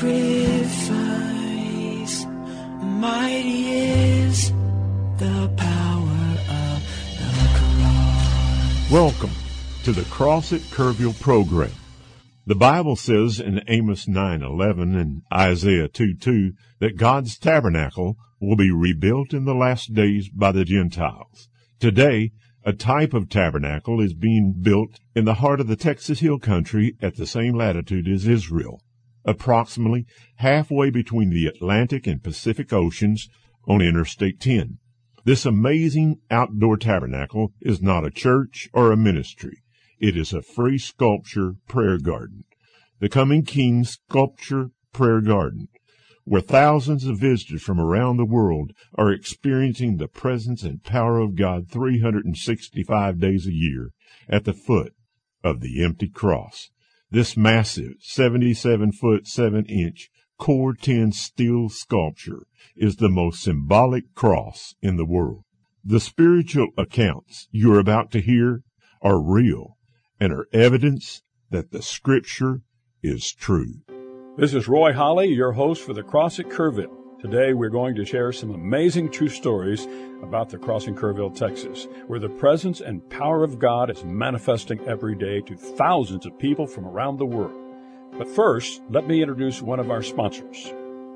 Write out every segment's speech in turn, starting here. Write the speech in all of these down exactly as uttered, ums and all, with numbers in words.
sacrifice. Mighty is the power of the cross. Welcome to the Cross at Kerrville program. The Bible says in Amos nine eleven and Isaiah two two that God's tabernacle will be rebuilt in the last days by the Gentiles. Today, a type of tabernacle is being built in the heart of the Texas Hill Country at the same latitude as Israel, approximately halfway between the Atlantic and Pacific Oceans on Interstate ten. This amazing outdoor tabernacle is not a church or a ministry. It is a free sculpture prayer garden, the Coming King Sculpture Prayer Garden, where thousands of visitors from around the world are experiencing the presence and power of God three hundred sixty-five days a year at the foot of the empty cross. This massive seventy-seven foot seven inch Core ten steel sculpture is the most symbolic cross in the world. The spiritual accounts you are about to hear are real and are evidence that the Scripture is true. This is Roy Holly, your host for the Cross at Kerrville. Today we're going to share some amazing true stories about the Cross in Kerrville, Texas, where the presence and power of God is manifesting every day to thousands of people from around the world. But first, let me introduce one of our sponsors.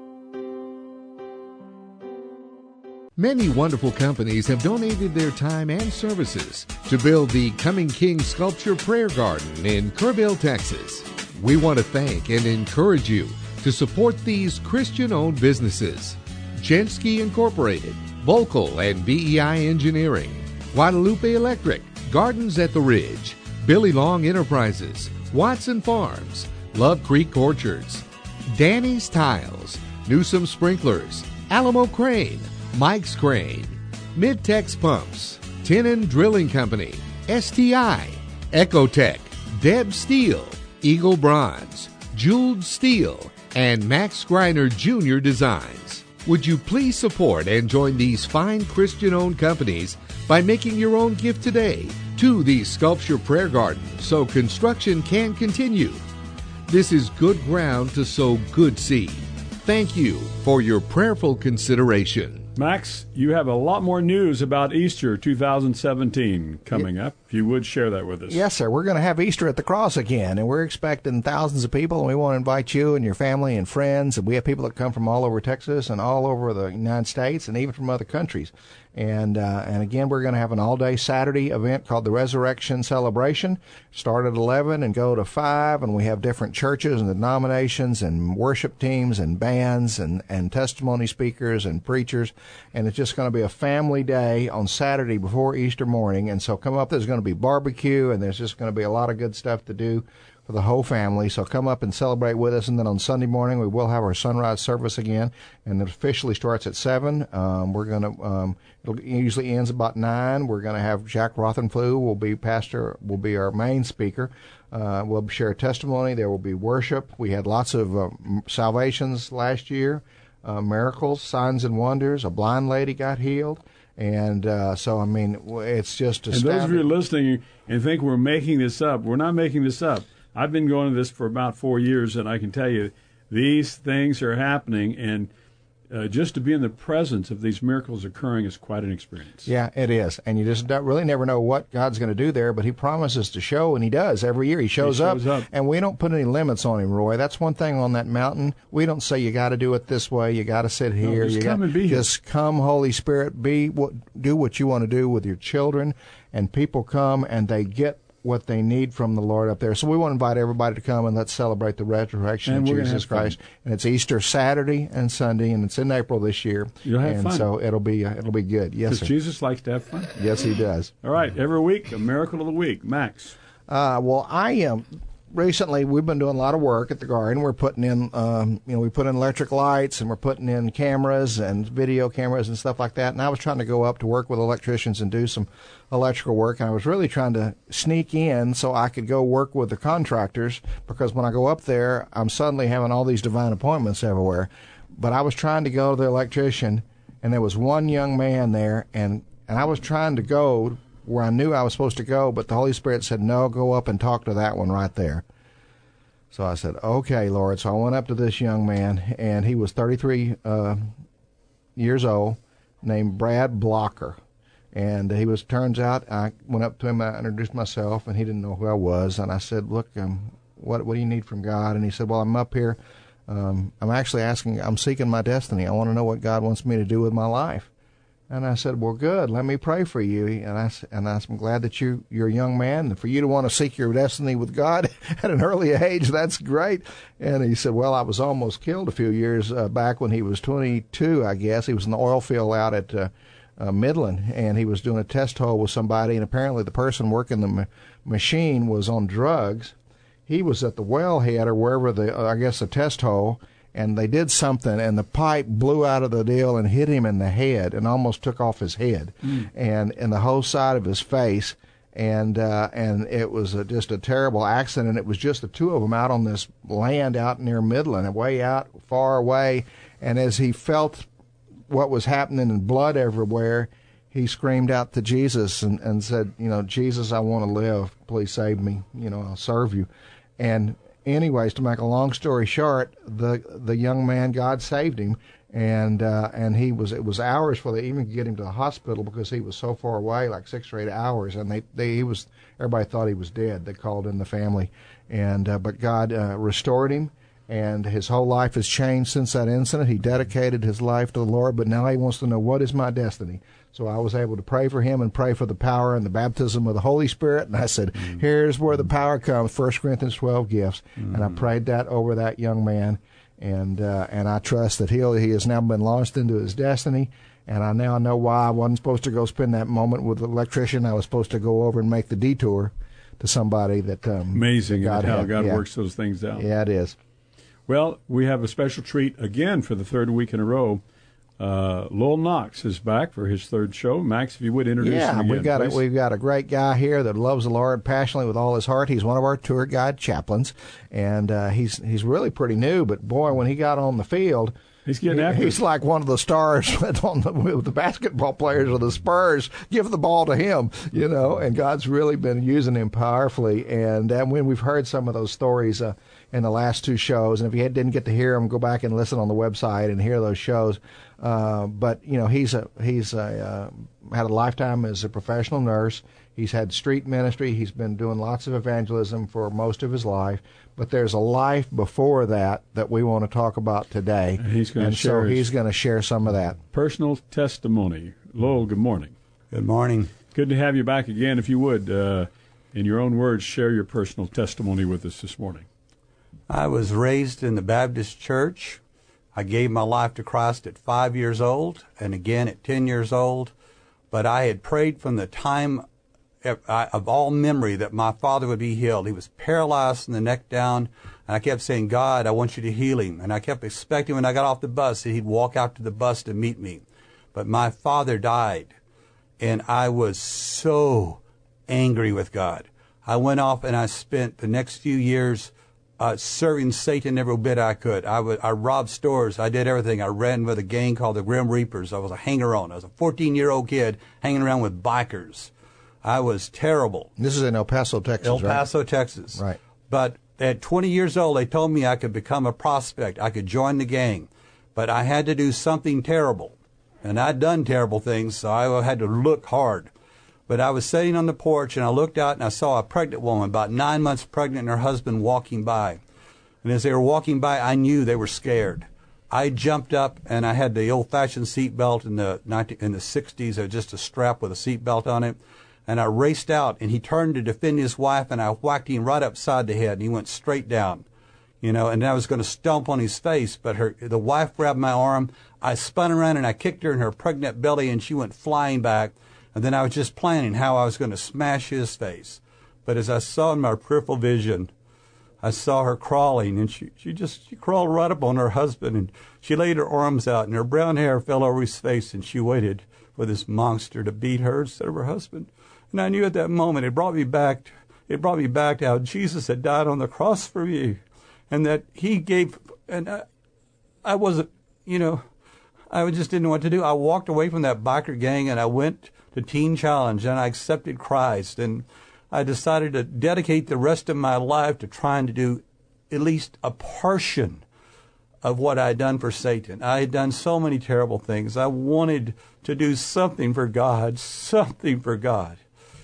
Many wonderful companies have donated their time and services to build the Coming King Sculpture Prayer Garden in Kerrville, Texas. We want to thank and encourage you to support these Christian-owned businesses: Jensky Incorporated, Volkel and B E I Engineering, Guadalupe Electric, Gardens at the Ridge, Billy Long Enterprises, Watson Farms, Love Creek Orchards, Danny's Tiles, Newsom Sprinklers, Alamo Crane, Mike's Crane, Midtex Pumps, Tenon Drilling Company, S T I, Ecotech, Deb Steel, Eagle Bronze, Jeweled Steel, and Max Greiner Junior Designs. Would you please support and join these fine Christian-owned companies by making your own gift today to the Sculpture Prayer Garden so construction can continue? This is good ground to sow good seed. Thank you for your prayerful consideration. Max, you have a lot more news about Easter two thousand seventeen coming up. If you would share that with us. Yes, sir. We're going to have Easter at the Cross again, and we're expecting thousands of people, and we want to invite you and your family and friends. And we have people that come from all over Texas and all over the United States and even from other countries. And uh, and again, we're going to have an all-day Saturday event called the Resurrection Celebration. Start at eleven and go to five, and we have different churches and denominations and worship teams and bands and, and testimony speakers and preachers. And it's just going to be a family day on Saturday before Easter morning. And so come up, there's going to be barbecue, and there's just going to be a lot of good stuff to do for the whole family. So come up and celebrate with us. And then on Sunday morning, we will have our sunrise service again, and it officially starts at seven. Um, we're going to, um, it usually ends about nine. We're going to have Jack Rothenflew will be pastor, will be our main speaker. Uh, we'll share testimony. There will be worship. We had lots of uh, salvations last year, uh, miracles, signs and wonders. A blind lady got healed. And uh, so, I mean, it's just astounding. And those of you listening and think we're making this up, we're not making this up. I've been going to this for about four years, and I can tell you these things are happening, and uh, just to be in the presence of these miracles occurring is quite an experience. Yeah, it is. And you just don't really never know what God's going to do there, but he promises to show, and he does. Every year he shows, he shows up, up, and we don't put any limits on him, Roy. That's one thing on that mountain. We don't say you got to do it this way, you got to sit here. No, just you come got, and be Just here. Come, Holy Spirit, be what, do what you want to do with your children, and people come and they get what they need from the Lord up there. So we want to invite everybody to come and let's celebrate the resurrection and of Jesus Christ. And it's Easter Saturday and Sunday, and it's in April this year. You'll have and fun. so it'll be uh, it'll be good. Yes, Because sir. Jesus likes to have fun. Yes, he does. All right, every week, a miracle of the week. Max. Uh, well, I am. Um, recently, we've been doing a lot of work at the garden. We're putting in, um, you know, we put in electric lights, and we're putting in cameras and video cameras and stuff like that. And I was trying to go up to work with electricians and do some electrical work. And I was really trying to sneak in so I could go work with the contractors, because when I go up there, I'm suddenly having all these divine appointments everywhere. But I was trying to go to the electrician, and there was one young man there, and, and I was trying to go where I knew I was supposed to go, but the Holy Spirit said, no, go up and talk to that one right there. So I said, okay, Lord. So I went up to this young man, and he was thirty-three uh, years old, named Brad Blocker. And he was, turns out, I went up to him, I introduced myself, and he didn't know who I was. And I said, look, um, what what do you need from God? And he said, well, I'm up here. Um, I'm actually asking, I'm seeking my destiny. I want to know what God wants me to do with my life. And I said, well, good, let me pray for you. And, I, and I said, I'm glad that you, you're a young man, and for you to want to seek your destiny with God at an early age, that's great. And he said, well, I was almost killed a few years uh, back when he was twenty-two, I guess. He was in the oil field out at uh, uh, Midland, and he was doing a test hole with somebody, and apparently the person working the ma- machine was on drugs. He was at the wellhead or wherever the, uh, I guess, the test hole, and they did something, and the pipe blew out of the deal and hit him in the head and almost took off his head mm. and, and the whole side of his face. And uh, and it was a, just a terrible accident. And it was just the two of them out on this land out near Midland, way out, far away. And as he felt what was happening and blood everywhere, he screamed out to Jesus and, and said, you know, Jesus, I want to live. Please save me. You know, I'll serve you. And anyways, to make a long story short, the the young man, God saved him, and uh, and he was it was hours before they even could get him to the hospital because he was so far away, like six or eight hours, and they, they he was everybody thought he was dead. They called in the family, and uh, but God uh, restored him, and his whole life has changed since that incident. He dedicated his life to the Lord, but now he wants to know, what is my destiny? So I was able to pray for him and pray for the power and the baptism of the Holy Spirit. And I said, mm. here's where the power comes, First Corinthians twelve gifts. Mm. And I prayed that over that young man. And uh, and I trust that he'll, he has now been launched into his destiny. And I now know why I wasn't supposed to go spend that moment with the electrician. I was supposed to go over and make the detour to somebody that um, Amazing that God how had. God yeah. works those things out. Yeah, it is. Well, we have a special treat again for the third week in a row. Uh, Lowell Knox is back for his third show. Max, if you would introduce yeah, him again, we've got please. a, we've got a great guy here that loves the Lord passionately with all his heart. He's one of our tour guide chaplains, and uh, he's he's really pretty new. But boy, when he got on the field, he's getting he, after he's it. like one of the stars on the, with the basketball players of the Spurs. Give the ball to him, you know. And God's really been using him powerfully. And, and when we've heard some of those stories uh, in the last two shows, and if you had, didn't get to hear them, go back and listen on the website and hear those shows. Uh, but you know, he's a he's a uh, had a lifetime as a professional nurse. He's had street ministry. He's been doing lots of evangelism for most of his life. But there's a life before that that we want to talk about today. And he's going and to share so he's going to share some of that personal testimony. Lowell, good morning. Good morning. Good to have you back again. If you would, uh, in your own words, share your personal testimony with us this morning. I was raised in the Baptist church. I gave my life to Christ at five years old and again at ten years old. But I had prayed from the time of all memory that my father would be healed. He was paralyzed from the neck down, and I kept saying, God, I want you to heal him. And I kept expecting when I got off the bus that he'd walk out to the bus to meet me. But my father died, and I was so angry with God. I went off and I spent the next few years Uh, serving Satan every bit I could. I would, I robbed stores. I did everything. I ran with a gang called the Grim Reapers. I was a hanger-on. I was a fourteen-year-old kid hanging around with bikers. I was terrible. This is in El Paso, Texas, El right? Paso, Texas. Right. But at twenty years old, they told me I could become a prospect. I could join the gang. But I had to do something terrible. And I'd done terrible things, so I had to look hard. But I was sitting on the porch, and I looked out, and I saw a pregnant woman, about nine months pregnant, and her husband walking by. And as they were walking by, I knew they were scared. I jumped up, and I had the old-fashioned seat belt in the in the sixties, just a strap with a seat belt on it. And I raced out, and he turned to defend his wife, and I whacked him right upside the head, and he went straight down. You know, and I was going to stomp on his face, but her the wife grabbed my arm. I spun around, and I kicked her in her pregnant belly, and she went flying back. And then I was just planning how I was going to smash his face. But as I saw in my peripheral vision, I saw her crawling, and she, she just she crawled right up on her husband, and she laid her arms out, and her brown hair fell over his face, and she waited for this monster to beat her instead of her husband. And I knew at that moment it brought me back, it brought me back to how Jesus had died on the cross for me, and that he gave, and I, I wasn't, you know, I just didn't know what to do. I walked away from that biker gang, and I went to Teen Challenge, and I accepted Christ, and I decided to dedicate the rest of my life to trying to do at least a portion of what I had done for Satan. I had done so many terrible things. I wanted to do something for God, something for God.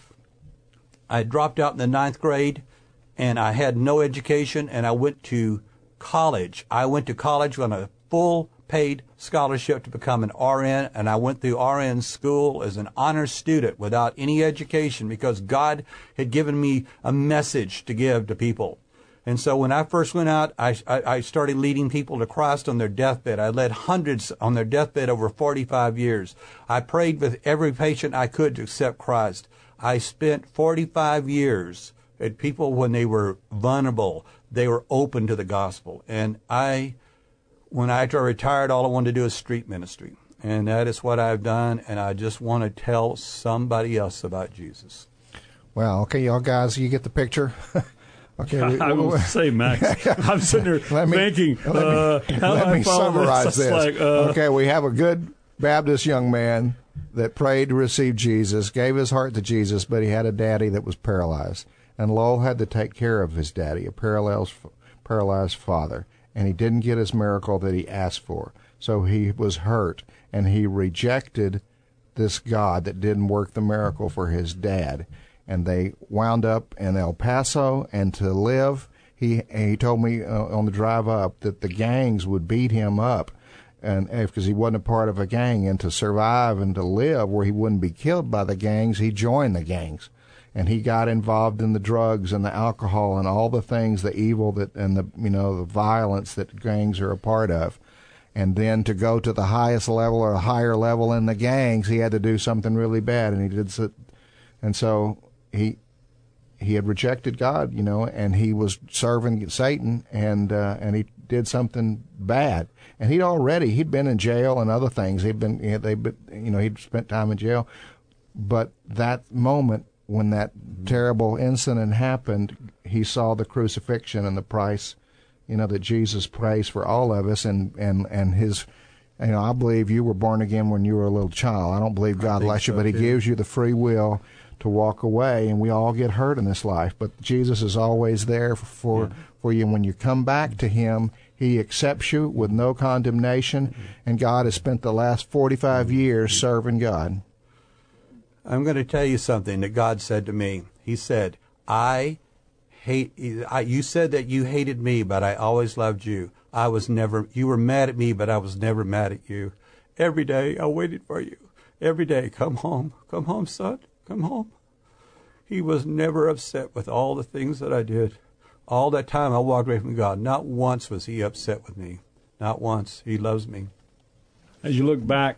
I dropped out in the ninth grade, and I had no education, and I went to college. I went to college on a full paid scholarship to become an R N, and I went through R N school as an honor student without any education because God had given me a message to give to people. And so when I first went out, I, I, I started leading people to Christ on their deathbed. I led hundreds on their deathbed over forty-five years. I prayed with every patient I could to accept Christ. I spent forty-five years at people when they were vulnerable. They were open to the gospel. And I, when I retired, all I wanted to do is street ministry. And that is what I've done. And I just want to tell somebody else about Jesus. Well, okay, y'all guys, you get the picture? Okay, we, I will say, Max, I'm sitting there let me, thinking, let uh, me, how let do I me follow summarize this? this. Like, uh, okay, we have a good Baptist young man that prayed to receive Jesus, gave his heart to Jesus, but he had a daddy that was paralyzed. And Lowell had to take care of his daddy, a paralyzed, paralyzed father, and he didn't get his miracle that he asked for. So he was hurt, and he rejected this God that didn't work the miracle for his dad. And they wound up in El Paso, and to live, he he told me uh, on the drive up that the gangs would beat him up, and because he wasn't a part of a gang, and to survive and to live where he wouldn't be killed by the gangs, he joined the gangs, and he got involved in the drugs and the alcohol and all the things, the evil that and the you know the violence that gangs are a part of. And then to go to the highest level or a higher level in the gangs, he had to do something really bad, and he did so, and so. He he had rejected God, you know, and he was serving Satan, and uh, and he did something bad. And he'd already he'd been in jail and other things. He'd been they you know he'd spent time in jail, but that moment when that terrible incident happened, he saw the crucifixion and the price, you know, that Jesus pays for all of us, and and and his. You know, I believe you were born again when you were a little child. I don't believe God lets you, so, but he too. gives you the free will to walk away, and we all get hurt in this life. But Jesus is always there for yeah. for you. And when you come back to him, he accepts you with no condemnation, mm-hmm. and God has spent the last forty-five years serving God. I'm going to tell you something that God said to me. He said, I hate, I, you said that you hated me, but I always loved you. I was never, you were mad at me, but I was never mad at you. Every day I waited for you. Every day, come home, come home, son, come home. He was never upset with all the things that I did. All that time I walked away from God. Not once was he upset with me. Not once. He loves me. As you look back,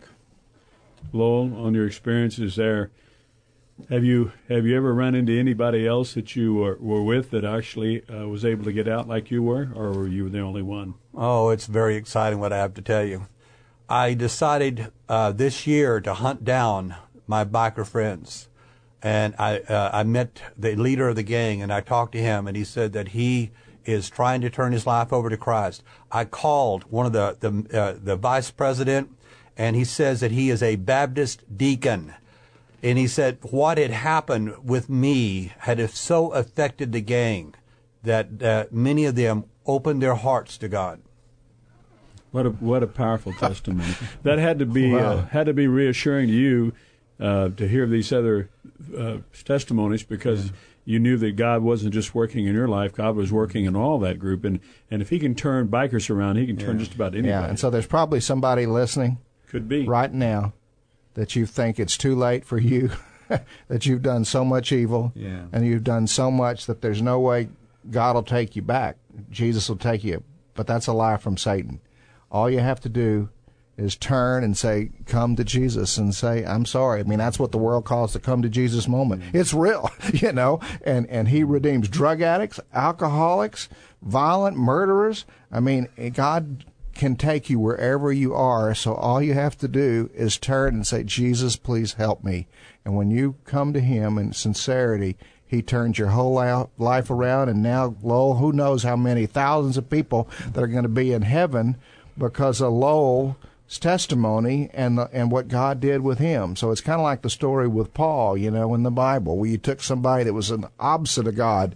Lowell, on your experiences there, have you have you ever run into anybody else that you were, were with that actually uh, was able to get out like you were, or were you the only one? Oh, it's very exciting what I have to tell you. I decided uh, this year to hunt down my biker friends, and I uh, I met the leader of the gang, and I talked to him, and he said that he is trying to turn his life over to Christ. I called one of the the uh, the vice president, and he says that he is a Baptist deacon. And he said what had happened with me had so affected the gang that uh, many of them opened their hearts to God. What a what a powerful testimony! That had to be Wow. uh, had to be reassuring to you uh, to hear these other uh, testimonies, because yeah. you knew that God wasn't just working in your life; God was working in all that group. And and if He can turn bikers around, He can turn yeah. just about anybody. Yeah, and so there's probably somebody listening, could be right now, that you think it's too late for you, that you've done so much evil, yeah. and you've done so much that there's no way God will take you back. Jesus will take you, but that's a lie from Satan. All you have to do is turn and say, come to Jesus, and say, I'm sorry. I mean, that's what the world calls the come to Jesus moment. Mm-hmm. It's real, you know, and, and he redeems drug addicts, alcoholics, violent murderers. I mean, God can take you wherever you are, so all you have to do is turn and say, Jesus, please help me. And when you come to him in sincerity, he turns your whole life around, and now, Lowell, who knows how many thousands of people that are going to be in heaven because of Lowell's testimony and the, and what God did with him. So it's kind of like the story with Paul, you know, in the Bible, where you took somebody that was an opposite of God,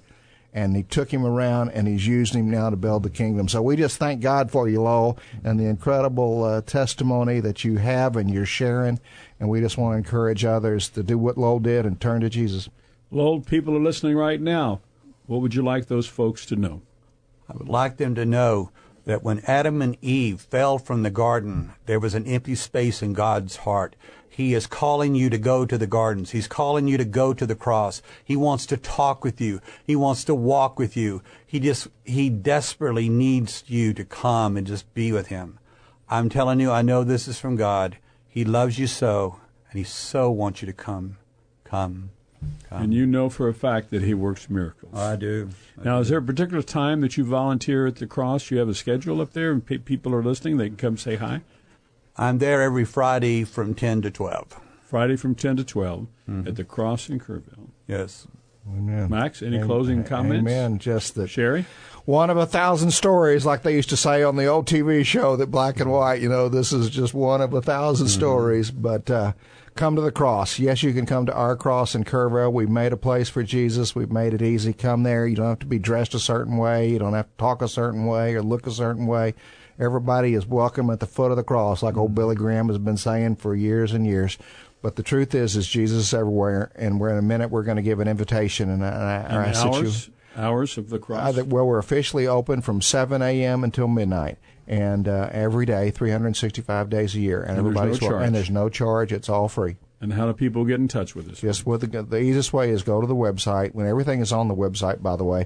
and he took him around, and he's using him now to build the kingdom. So we just thank God for you, Lowell, and the incredible uh, testimony that you have and you're sharing, and we just want to encourage others to do what Lowell did and turn to Jesus. Lowell, people are listening right now. What would you like those folks to know? I would like them to know that when Adam and Eve fell from the garden, there was an empty space in God's heart. He is calling you to go to the gardens. He's calling you to go to the cross. He wants to talk with you. He wants to walk with you. He just, he desperately needs you to come and just be with him. I'm telling you, I know this is from God. He loves you so, and he so wants you to come, come. Come. And you know for a fact that he works miracles. I do. I now, do. is there a particular time that you volunteer at the cross? You have a schedule up there, and pe- people are listening. They can come say hi? I'm there every Friday from ten to twelve. Friday from ten to twelve mm-hmm. at the cross in Kerrville. Yes. Amen. Max, any Amen. closing comments? Amen. Just that. Sherry? One of a thousand stories, like they used to say on the old T V show, that black and white, you know, this is just one of a thousand mm-hmm. stories. But uh, come to the cross. Yes, you can come to our cross in Kerrville. We've made a place for Jesus. We've made it easy. Come there. You don't have to be dressed a certain way. You don't have to talk a certain way or look a certain way. Everybody is welcome at the foot of the cross, like old Billy Graham has been saying for years and years. But the truth is, is Jesus is everywhere, and we're in a minute we're going to give an invitation. And, I, and I, I hours, you, hours of the cross? Uh, well, we're officially open from seven a.m. until midnight, and uh, every day, three hundred sixty-five days a year. And, and everybody's there's no charge. And there's no charge. It's all free. And how do people get in touch with us? Just with the, the easiest way is go to the website. When everything is on the website, by the way,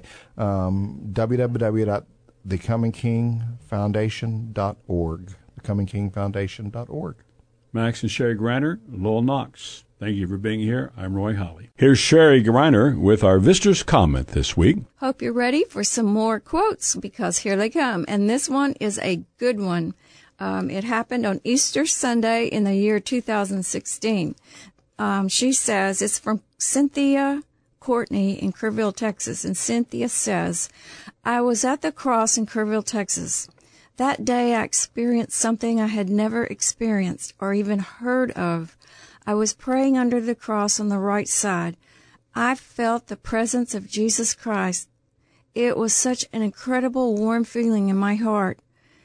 um, w w w dot the coming king foundation dot org. the coming king foundation dot org. Max and Sherry Greiner, Lowell Knox. Thank you for being here. I'm Roy Holly. Here's Sherry Greiner with our visitor's comment this week. Hope you're ready for some more quotes, because here they come. And this one is a good one. Um, it happened on Easter Sunday in the year two thousand sixteen. Um, she says, it's from Cynthia Courtney in Kerrville, Texas. And Cynthia says, I was at the cross in Kerrville, Texas. That day I experienced something I had never experienced or even heard of. I was praying under the cross on the right side. I felt the presence of Jesus Christ. It was such an incredible warm feeling in my heart.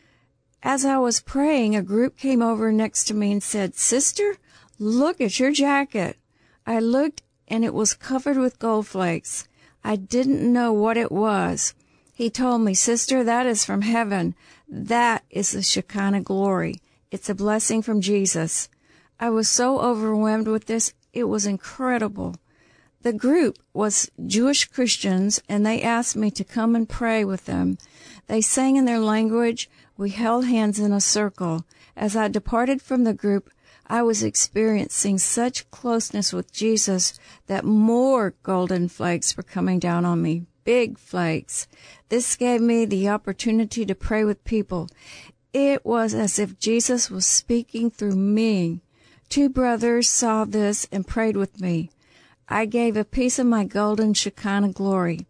As I was praying, a group came over next to me and said, Sister, look at your jacket. I looked, and it was covered with gold flakes. I didn't know what it was. He told me, Sister, that is from heaven. That is the Shekinah glory. It's a blessing from Jesus. I was so overwhelmed with this. It was incredible. The group was Jewish Christians, and they asked me to come and pray with them. They sang in their language. We held hands in a circle. As I departed from the group, I was experiencing such closeness with Jesus that more golden flakes were coming down on me, big flakes. This gave me the opportunity to pray with people. It was as if Jesus was speaking through me. Two brothers saw this and prayed with me. I gave a piece of my golden Shekinah glory.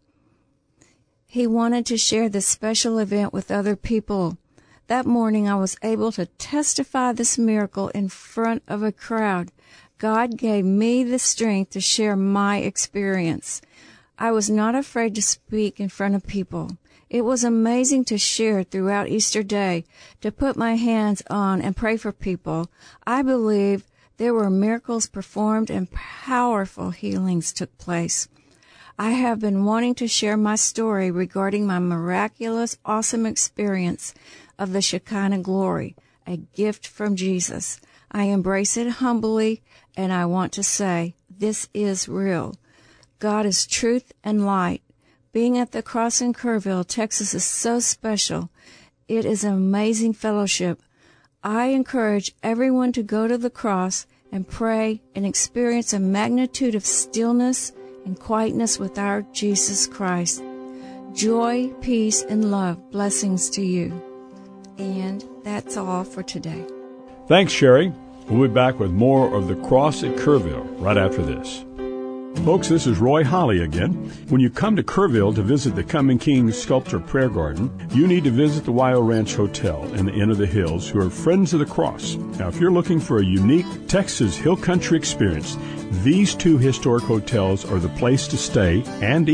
He wanted to share this special event with other people. That morning I was able to testify this miracle in front of a crowd. God gave me the strength to share my experience. I was not afraid to speak in front of people. It was amazing to share throughout Easter Day, to put my hands on and pray for people. I believe there were miracles performed and powerful healings took place. I have been wanting to share my story regarding my miraculous, awesome experience of the Shekinah glory, a gift from Jesus. I embrace it humbly, and I want to say, this is real. God is truth and light. Being at the cross in Kerrville, Texas is so special. It is an amazing fellowship. I encourage everyone to go to the cross and pray and experience a magnitude of stillness and quietness with our Jesus Christ. Joy, peace, and love. Blessings to you. And that's all for today. Thanks, Sherry. We'll be back with more of The Cross at Kerrville right after this. Folks, this is Roy Holly again. When you come to Kerrville to visit the Coming King Sculpture Prayer Garden, you need to visit the Wyo Ranch Hotel and the Inn of the Hills, who are Friends of the Cross. Now, if you're looking for a unique Texas Hill Country experience, these two historic hotels are the place to stay and eat.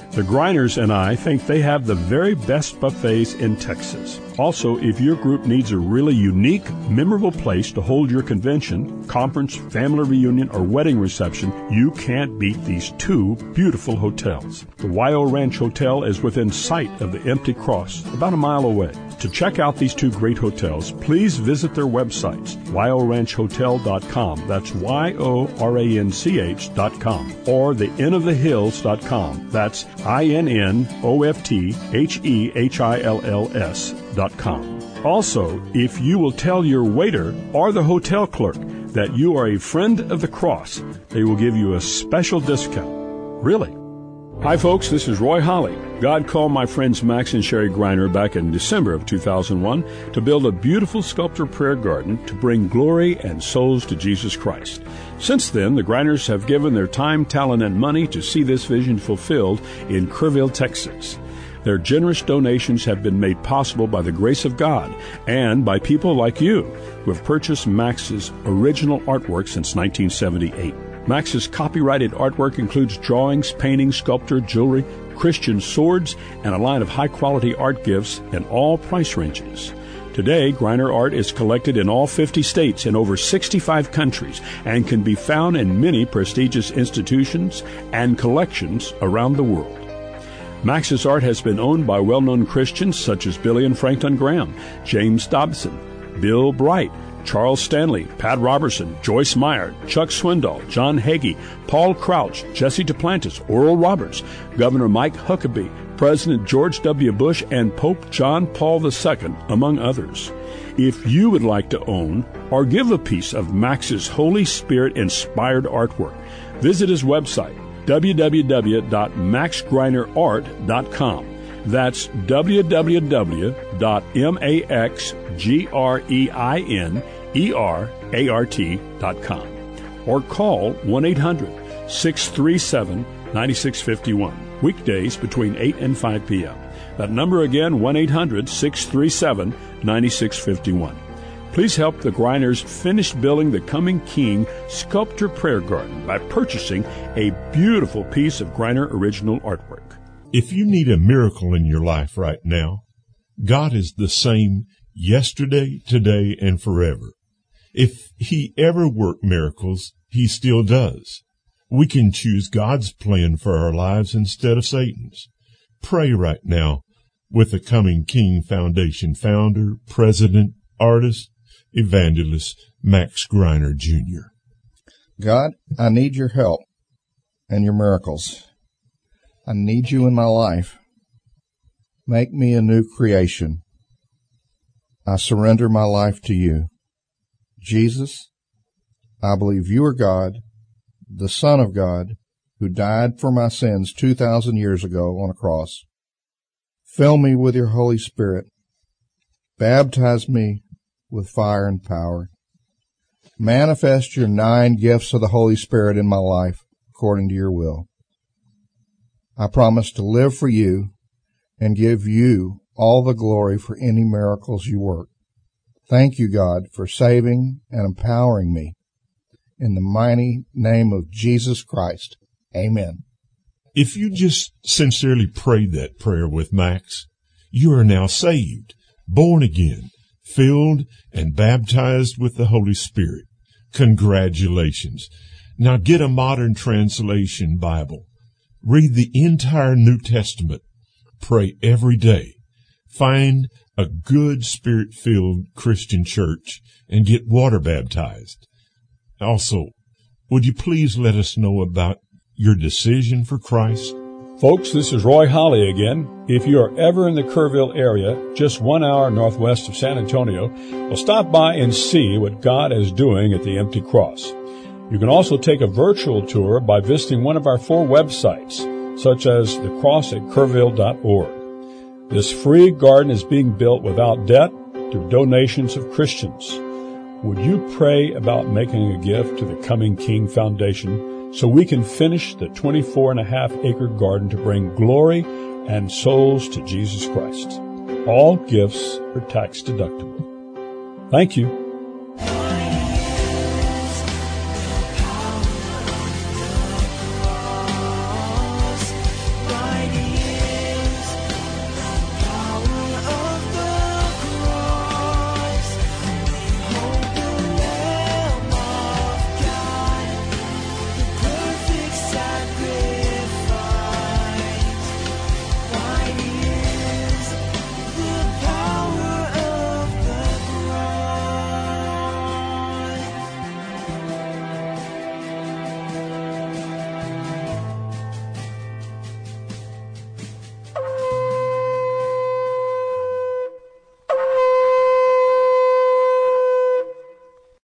The Greiners and I think they have the very best buffets in Texas. Also, if your group needs a really unique, memorable place to hold your convention, conference, family reunion, or wedding reception, you can't beat these two beautiful hotels. The Wyo Ranch Hotel is within sight of the Empty Cross, about a mile away. To check out these two great hotels, please visit their websites, wyo ranch hotel dot com, that's Y O R A N C H dot com, or the inn of the hills dot com, that's I N N O F T H E H I L L S dot com. Also, if you will tell your waiter or the hotel clerk that you are a friend of the Cross, they will give you a special discount. Really. Hi, folks. This is Roy Holly. God called my friends Max and Sherry Greiner back in December of two thousand one to build a beautiful sculpture prayer garden to bring glory and souls to Jesus Christ. Since then, the Greiners have given their time, talent, and money to see this vision fulfilled in Kerrville, Texas. Their generous donations have been made possible by the grace of God and by people like you who have purchased Max's original artwork since nineteen seventy-eight. Max's copyrighted artwork includes drawings, paintings, sculpture, jewelry, Christian swords, and a line of high-quality art gifts in all price ranges. Today, Greiner art is collected in all fifty states in over sixty-five countries and can be found in many prestigious institutions and collections around the world. Max's art has been owned by well-known Christians such as Billy and Franklin Graham, James Dobson, Bill Bright, Charles Stanley, Pat Robertson, Joyce Meyer, Chuck Swindoll, John Hagee, Paul Crouch, Jesse Duplantis, Oral Roberts, Governor Mike Huckabee, President George W. Bush, and Pope John Paul the Second, among others. If you would like to own or give a piece of Max's Holy Spirit-inspired artwork, visit his website, w w w dot max greiner art dot com. That's w w w dot max greiner art dot com. Or call one eight hundred six three seven nine six five one, weekdays between eight and five p.m. That number again, one eight hundred six three seven nine six five one. Please help the Greiners finish building the Coming King Sculpture Prayer Garden by purchasing a beautiful piece of Greiner original artwork. If you need a miracle in your life right now, God is the same yesterday, today, and forever. If He ever worked miracles, He still does. We can choose God's plan for our lives instead of Satan's. Pray right now with the Coming King Foundation founder, president, artist, evangelist, Max Greiner, Junior God, I need your help and your miracles. I need you in my life. Make me a new creation. I surrender my life to you. Jesus, I believe you are God, the Son of God, who died for my sins two thousand years ago on a cross. Fill me with your Holy Spirit. Baptize me with fire and power. Manifest your nine gifts of the Holy Spirit in my life according to your will. I promise to live for you and give you all the glory for any miracles you work. Thank you, God, for saving and empowering me. In the mighty name of Jesus Christ, amen. If you just sincerely prayed that prayer with Max, you are now saved, born again, filled and baptized with the Holy Spirit. Congratulations. Now get a modern translation Bible. Read the entire New Testament. Pray every day. Find a good Spirit-filled Christian church and get water baptized. Also, would you please let us know about your decision for Christ? Folks, this is Roy Holly again. If you are ever in the Kerrville area, just one hour northwest of San Antonio, well, stop by and see what God is doing at the Empty Cross. You can also take a virtual tour by visiting one of our four websites, such as the cross at kerrville dot org. This free garden is being built without debt through donations of Christians. Would you pray about making a gift to the Coming King Foundation so we can finish the twenty-four and a half acre garden to bring glory and souls to Jesus Christ? All gifts are tax deductible. Thank you.